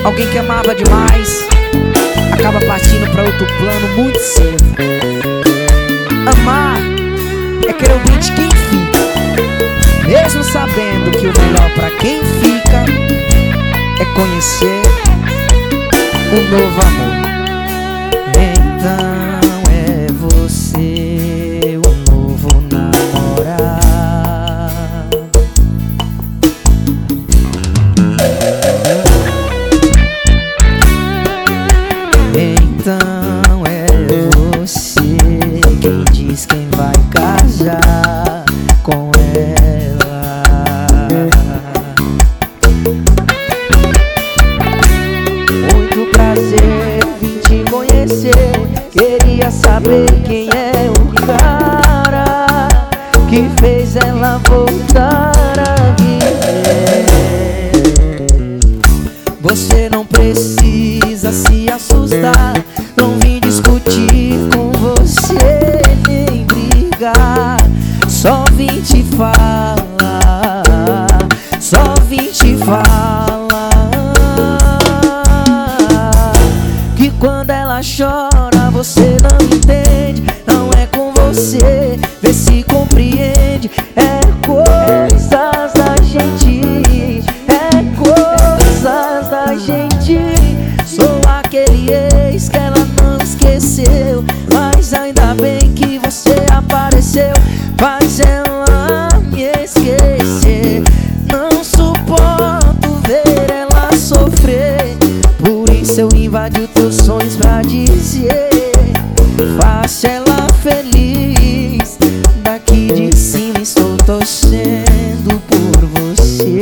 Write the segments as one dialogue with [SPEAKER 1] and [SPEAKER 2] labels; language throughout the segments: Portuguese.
[SPEAKER 1] Alguém que amava demais acaba partindo pra outro plano muito cedo. Amar é querer o bem de quem fica, mesmo sabendo que o melhor pra quem fica é conhecer um novo amor. Então é você o novo namorado. Então é você quem diz quem vai casar com ela. Muito prazer, vim te conhecer. Queria saber quem é o cara que fez ela voltar a viver. Você não precisa se assustar, não vim discutir com você nem brigar. Só vim te falar, só vim te falar que quando ela chora você não entende. Não é com você, vê se compreende. É coisas da gente, é coisas da gente. Sou aquele ex que ela não esqueceu, mas ainda bem que você apareceu. Faz ela me esquecer. Não suporto ver ela sofrer, por isso eu invadi os teus sonhos pra dizer: faça ela feliz. Daqui de cima estou torcendo por você.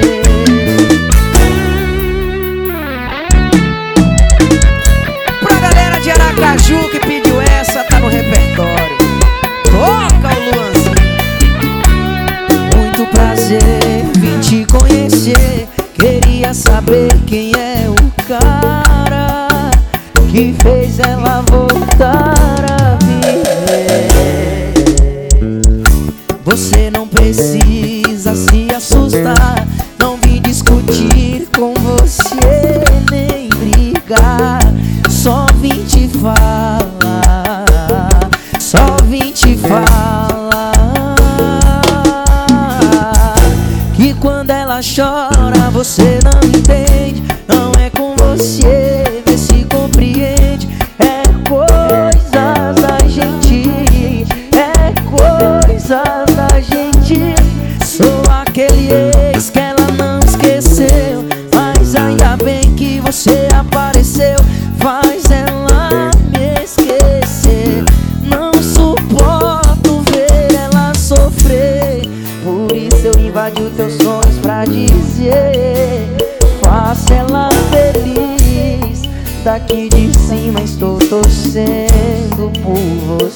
[SPEAKER 1] Pra galera de Aracaju que pediu essa, tá no repertório. Toca o Luanzinho. Muito prazer, vim te conhecer. Queria saber quem é o cara que fez ela voltar a viver. Você não precisa se assustar, não vim discutir com você nem brigar. Só vim te falar, só vim te falar que quando ela chora você não entende. Não é com você, vê se compreende. É coisas da gente, é coisas da gente. Sou aquele ex que ela não esqueceu, mas ainda bem que você apareceu. Faz ela me esquecer. Não suporto ver ela sofrer, por isso eu invadi os teus sonhos pra dizer: faça ela feliz. Daqui de cima estou torcendo por você.